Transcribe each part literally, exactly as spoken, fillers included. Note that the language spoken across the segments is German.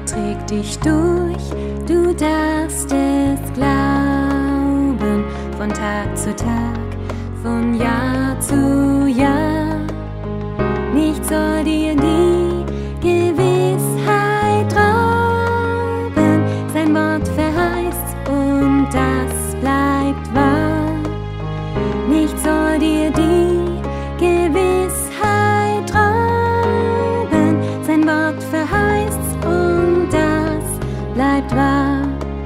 Er trägt dich durch, du darfst es glauben, von Tag zu Tag, von Jahr zu Jahr. Nichts soll dir die Gewissheit rauben, sein Wort verheißt und das bleibt wahr. Nichts soll dir die Gewissheit rauben, sein Wort verheißt und das bleibt wahr.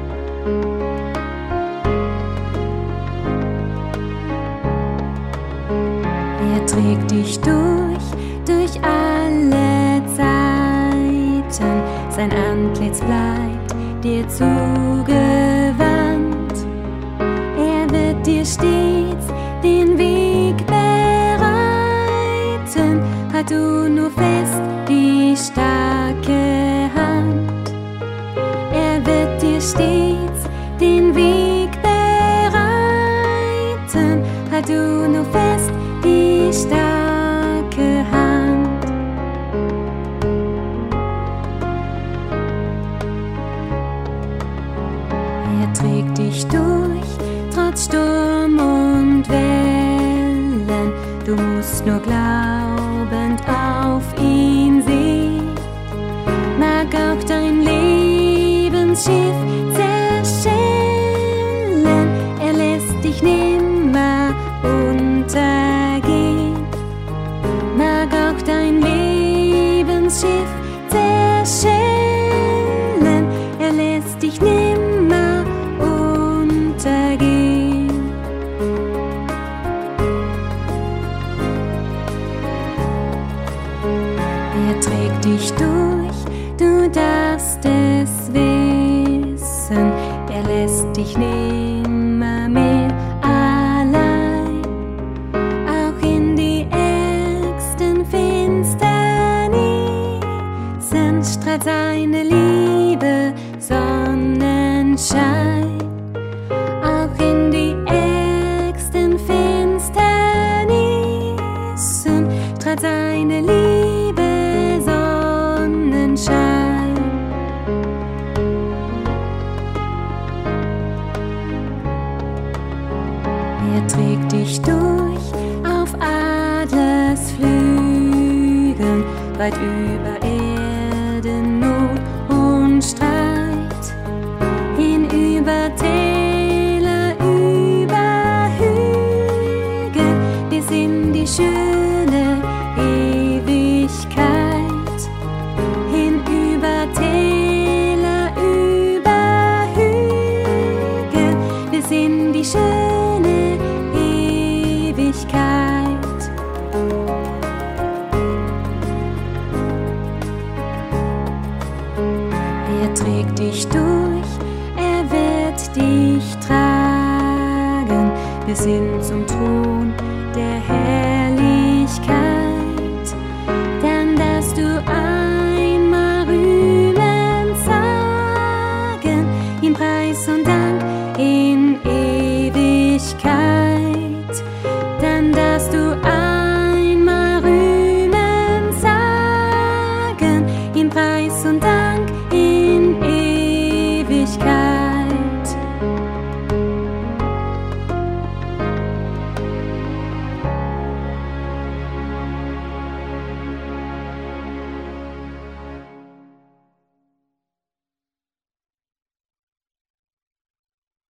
Er trägt dich durch, durch alle Zeiten, sein Antlitz bleibt dir zugewandt. Er wird dir stets den Weg bereiten, halt du nur fest die starke Hand. Er wird dir stets den Weg bereiten, halt du nur fest die starke Hand. Er trägt dich durch, trotz Sturm und Wellen. Du musst nur glaubend auf ihn sehen. Mag auch dein Lebensschiff zerschellen, er lässt dich nimmer untergehen. Mag auch dein Lebensschiff zerschellen, er lässt dich nimmer untergehen. Er trägt dich durch, du darfst es wissen, er lässt dich nimmer mehr allein. Auch in die ärgsten Finsternissen strahlt seine Liebe Sonnenschein. Auch in die ärgsten Finsternissen strahlt seine Liebe Sonnenschein. Er trägt dich durch auf Adlersflügeln, weit über Erden Not und Streit, hinüber Täler, über Hügel, bis in die schöne Ewigkeit. Hinüber Täler, über Hügel, bis in die schöne Ewigkeit. Er trägt dich durch, er wird dich tragen, bis hin zum Thron der Herrlichkeit. Dann darfst du einmal rühmen sagen, ihm Preis und Dank.